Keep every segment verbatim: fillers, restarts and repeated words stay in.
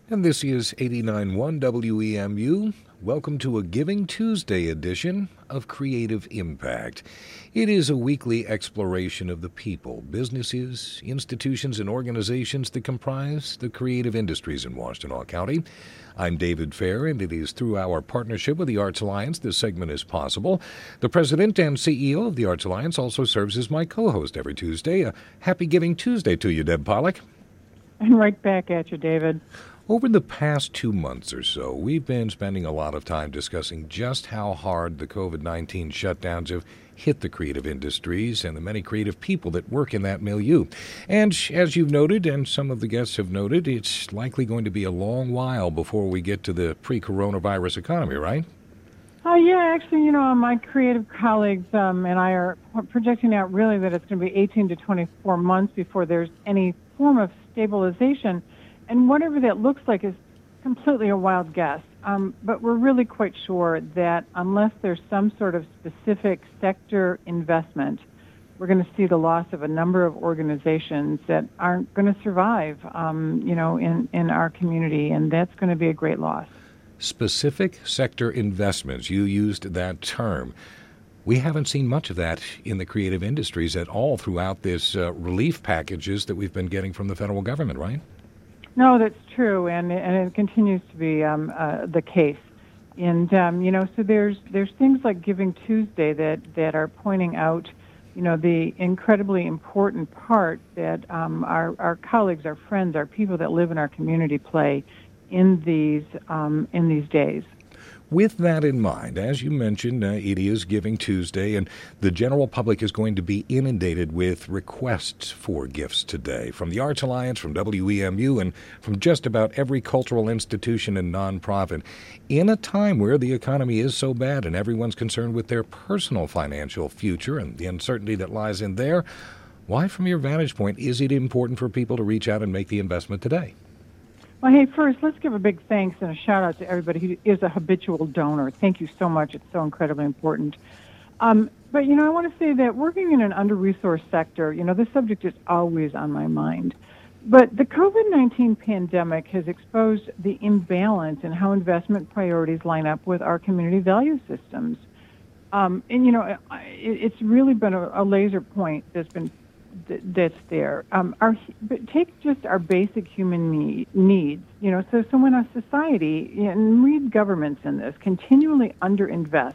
And this is eighty-nine point one W E M U. Welcome to a Giving Tuesday edition of Creative Impact. It is a weekly exploration of the people, businesses, institutions, and organizations that comprise the creative industries in Washtenaw County. I'm David Fair, and it is through our partnership with the Arts Alliance this segment is possible. The president and C E O of the Arts Alliance also serves as my co-host every Tuesday. A happy Giving Tuesday to you, Deb Pollack. And right back at you, David. Over the past two months or so, we've been spending a lot of time discussing just how hard the covid nineteen shutdowns have hit the creative industries and the many creative people that work in that milieu. And as you've noted, and some of the guests have noted, it's likely going to be a long while before we get to the pre-coronavirus economy, right? Uh, yeah, actually, you know, my creative colleagues um, and I are projecting out really that it's going to be eighteen to twenty-four months before there's any form of stabilization. And whatever that looks like is completely a wild guess. Um, but we're really quite sure that unless there's some sort of specific sector investment, we're going to see the loss of a number of organizations that aren't going to survive, um, you know, in, in our community, and that's going to be a great loss. Specific sector investments, you used that term. We haven't seen much of that in the creative industries at all throughout this uh, relief packages that we've been getting from the federal government, right? No, that's true, and and it continues to be um, uh, the case. And um, you know, so there's there's things like Giving Tuesday that, that are pointing out, you know, the incredibly important part that um, our our colleagues, our friends, our people that live in our community play in these um, in these days. With that in mind, as you mentioned, uh, it is Giving Tuesday, and the general public is going to be inundated with requests for gifts today from the Arts Alliance, from W E M U, and from just about every cultural institution and nonprofit. In a time where the economy is so bad and everyone's concerned with their personal financial future and the uncertainty that lies in there, why, from your vantage point, is it important for people to reach out and make the investment today? Well, hey, first, let's give a big thanks and a shout-out to everybody who is a habitual donor. Thank you so much. It's so incredibly important. Um, but, you know, I want to say that working in an under-resourced sector, you know, this subject is always on my mind. But the covid nineteen pandemic has exposed the imbalance in how investment priorities line up with our community value systems. Um, and, you know, it, it's really been a, a laser point that's been that's there. Um, our, but take just our basic human need, needs. You know, so, so when a society, and read governments in this, continually underinvests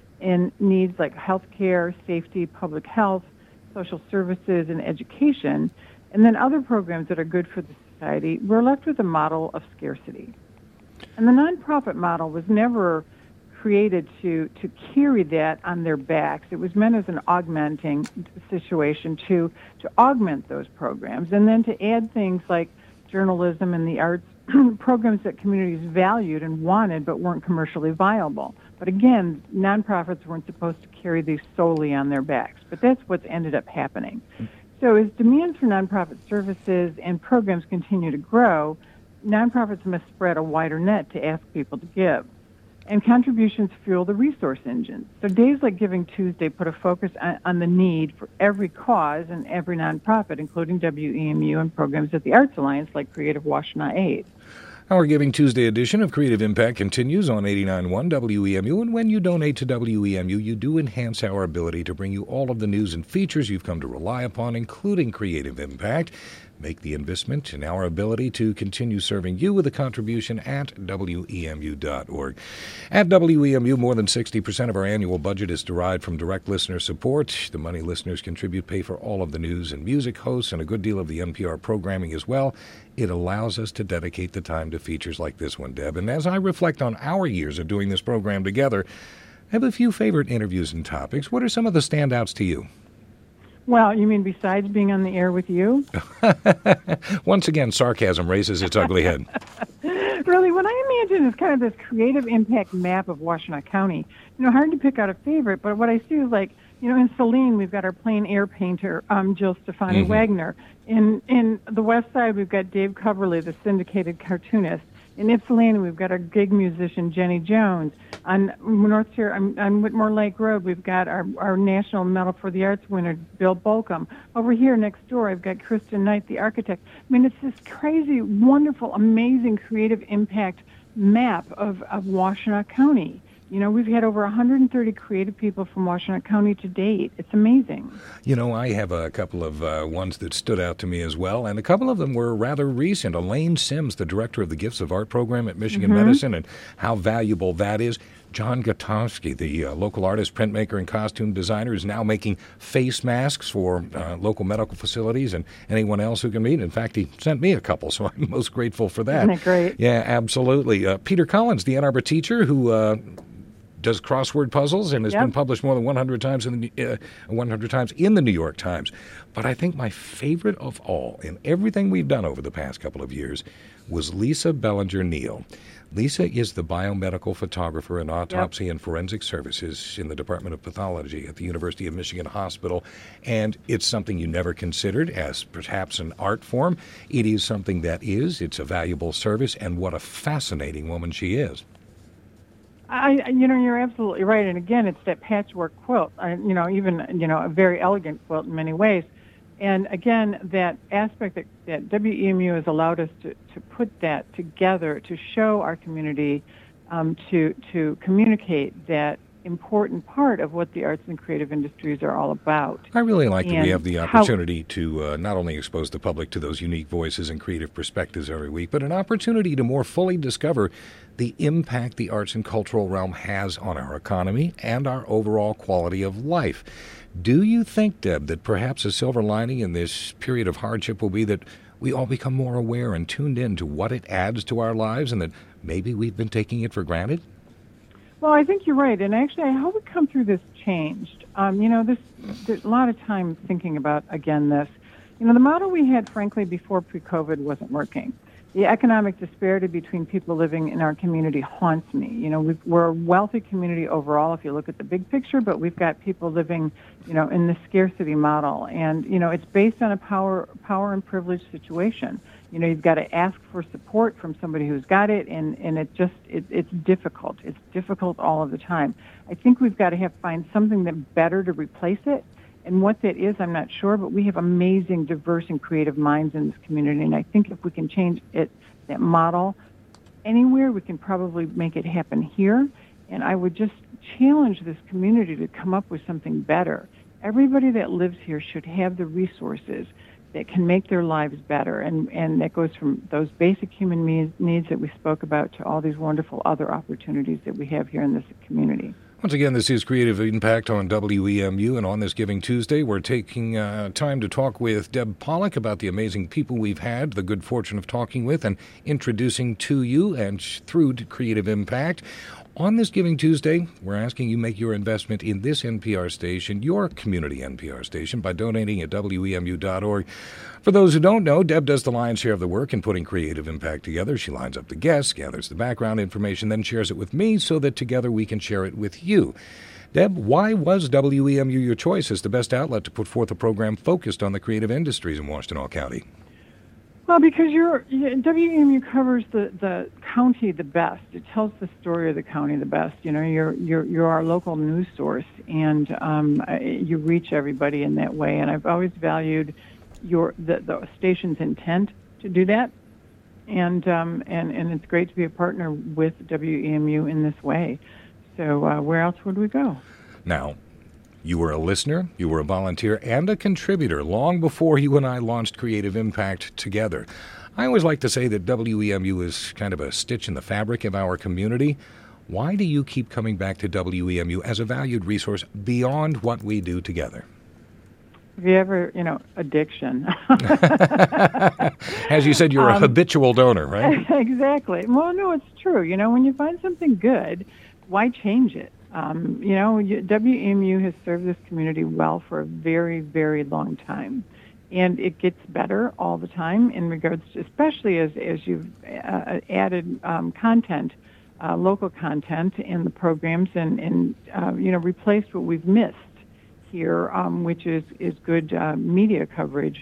in needs like healthcare, safety, public health, social services, and education, and then other programs that are good for the society, we're left with a model of scarcity. And the nonprofit model was never created to, to carry that on their backs. It was meant as an augmenting situation to, to augment those programs and then to add things like journalism and the arts, programs that communities valued and wanted but weren't commercially viable. But again, nonprofits weren't supposed to carry these solely on their backs, but that's what's ended up happening. So as demand for nonprofit services and programs continue to grow, nonprofits must spread a wider net to ask people to give. And contributions fuel the resource engines. So days like Giving Tuesday put a focus on, on the need for every cause and every nonprofit, including W E M U and programs at the Arts Alliance like Creative Washtenaw Aid. Our Giving Tuesday edition of Creative Impact continues on eighty-nine point one W E M U, and when you donate to W E M U, you do enhance our ability to bring you all of the news and features you've come to rely upon, including Creative Impact. Make the investment in our ability to continue serving you with a contribution at W E M U dot org. At W E M U, more than sixty percent of our annual budget is derived from direct listener support. The money listeners contribute pay for all of the news and music hosts and a good deal of the N P R programming as well. It allows us to dedicate the time to features like this one, Deb. And as I reflect on our years of doing this program together, I have a few favorite interviews and topics. What are some of the standouts to you? Well, you mean besides being on the air with you? Once again, sarcasm raises its ugly head. Really, what I imagine is kind of this creative impact map of Washtenaw County. You know, hard to pick out a favorite, but what I see is like, you know, in Saline, we've got our plein air painter, um, Jill Stefani mm-hmm. Wagner. In in the West Side, we've got Dave Coverly, the syndicated cartoonist. In Ypsilanti, we've got our gig musician, Jenny Jones. On North Tier, on, on Whitmore Lake Road, we've got our, our National Medal for the Arts winner, Bill Bolcom. Over here next door, I've got Kristen Knight, the architect. I mean, it's this crazy, wonderful, amazing creative impact map of, of Washtenaw County. You know, we've had over one hundred thirty creative people from Washtenaw County to date. It's amazing. You know, I have a couple of uh, ones that stood out to me as well, and a couple of them were rather recent. Elaine Sims, the director of the Gifts of Art program at Michigan Mm-hmm. Medicine, and how valuable that is. John Gutowski, the uh, local artist, printmaker, and costume designer, is now making face masks for uh, local medical facilities and anyone else who can meet. In fact, he sent me a couple, so I'm most grateful for that. Isn't it great? Yeah, absolutely. Uh, Peter Collins, the Ann Arbor teacher who uh, does crossword puzzles and has Yep. been published more than one hundred times in the uh, one hundred times in the New York Times. But I think my favorite of all in everything we've done over the past couple of years was Lisa Bellinger Neal. Lisa is the biomedical photographer in autopsy Yep. and forensic services in the Department of Pathology at the University of Michigan Hospital. And it's something you never considered as perhaps an art form. It is something that is. It's a valuable service, and what a fascinating woman she is. I, you know, you're absolutely right. And again, it's that patchwork quilt. I, you know, even you know, a very elegant quilt in many ways. And again, that aspect that, that W E M U has allowed us to, to put that together to show our community, um, to to communicate that important part of what the arts and creative industries are all about. I really like that we And have the how- opportunity to uh, not only expose the public to those unique voices and creative perspectives every week, but an opportunity to more fully discover the impact the arts and cultural realm has on our economy and our overall quality of life. Do you think, Deb, that perhaps a silver lining in this period of hardship will be that we all become more aware and tuned in to what it adds to our lives, and that maybe we've been taking it for granted? Well, I think you're right, and actually, how we come through this changed. Um, you know, this there's a lot of time thinking about again this. You know, the model we had, frankly, before pre-COVID wasn't working. The economic disparity between people living in our community haunts me. You know, we've, we're a wealthy community overall, if you look at the big picture, but we've got people living, you know, in the scarcity model, and you know, it's based on a power, power and privilege situation. You know, you've got to ask for support from somebody who's got it, and, and it just, it, it's difficult. It's difficult all of the time. I think we've got to have find something that better to replace it. And what that is, I'm not sure, but we have amazing, diverse, and creative minds in this community. And I think if we can change it, that model anywhere, we can probably make it happen here. And I would just challenge this community to come up with something better. Everybody that lives here should have the resources that can make their lives better. And, and that goes from those basic human needs, needs that we spoke about to all these wonderful other opportunities that we have here in this community. Once again, this is Creative Impact on W E M U, and on this Giving Tuesday, we're taking uh, time to talk with Deb Pollock about the amazing people we've had the good fortune of talking with and introducing to you and through Creative Impact. On this Giving Tuesday, we're asking you make your investment in this N P R station, your community N P R station, by donating at W E M U dot org. For those who don't know, Deb does the lion's share of the work in putting Creative Impact together. She lines up the guests, gathers the background information, then shares it with me so that together we can share it with you. Deb, why was W E M U your choice as the best outlet to put forth a program focused on the creative industries in Washtenaw County? Well, because you're, W E M U covers the, the county the best. It tells the story of the county the best. You know, you're you're you're our local news source, and um, you reach everybody in that way. And I've always valued your the, the station's intent to do that, and um, and and it's great to be a partner with W E M U in this way. So uh, where else would we go? Now, you were a listener, you were a volunteer, and a contributor long before you and I launched Creative Impact together. I always like to say that W E M U is kind of a stitch in the fabric of our community. Why do you keep coming back to W E M U as a valued resource beyond what we do together? Have you ever, you know, addiction? As you said, you're a um, habitual donor, right? Exactly. Well, no, it's true. You know, when you find something good, why change it? Um, you know, W E M U has served this community well for a very, very long time. And it gets better all the time in regards to, especially as, as you've uh, added um, content, uh, local content in the programs and, and uh, you know, replaced what we've missed here, um, which is, is good uh, media coverage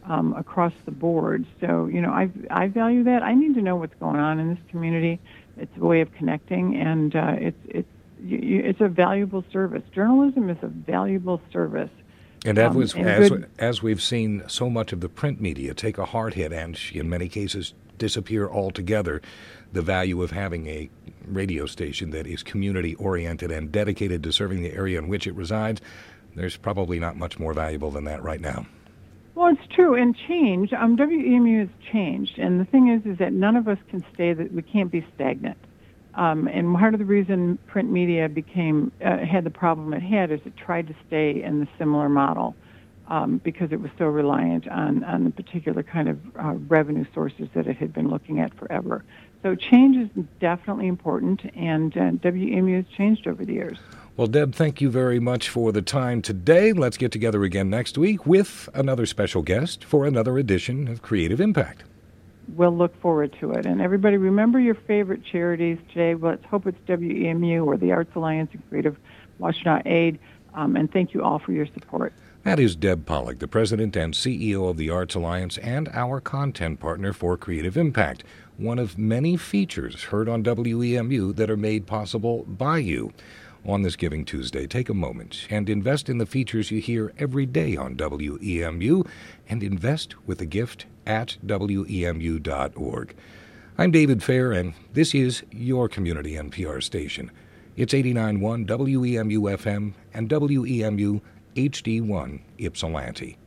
um, across the board. So, you know, I I value that. I need to know what's going on in this community. It's a way of connecting, and uh, it's it's you, you, it's a valuable service. Journalism is a valuable service. And as, Um, was, and as, good- as we've seen so much of the print media take a hard hit and in many cases disappear altogether, the value of having a radio station that is community-oriented and dedicated to serving the area in which it resides, there's probably not much more valuable than that right now. Well, it's true, and change. Um, W E M U has changed, and the thing is, is that none of us can stay. That we can't be stagnant. Um, and part of the reason print media became uh, had the problem it had is it tried to stay in the similar model um, because it was so reliant on on the particular kind of uh, revenue sources that it had been looking at forever. So change is definitely important, and uh, W E M U has changed over the years. Well, Deb, thank you very much for the time today. Let's get together again next week with another special guest for another edition of Creative Impact. We'll look forward to it. And everybody, remember your favorite charities today. Well, let's hope it's W E M U or the Arts Alliance and Creative Washtenaw Aid. Um, and thank you all for your support. That is Deb Pollack, the president and C E O of the Arts Alliance and our content partner for Creative Impact, one of many features heard on W E M U that are made possible by you. On this Giving Tuesday, take a moment and invest in the features you hear every day on W E M U, and invest with a gift at W E M U dot org. I'm David Fair, and this is your community N P R station. It's eighty-nine point one W E M U F M and W E M U H D one Ypsilanti.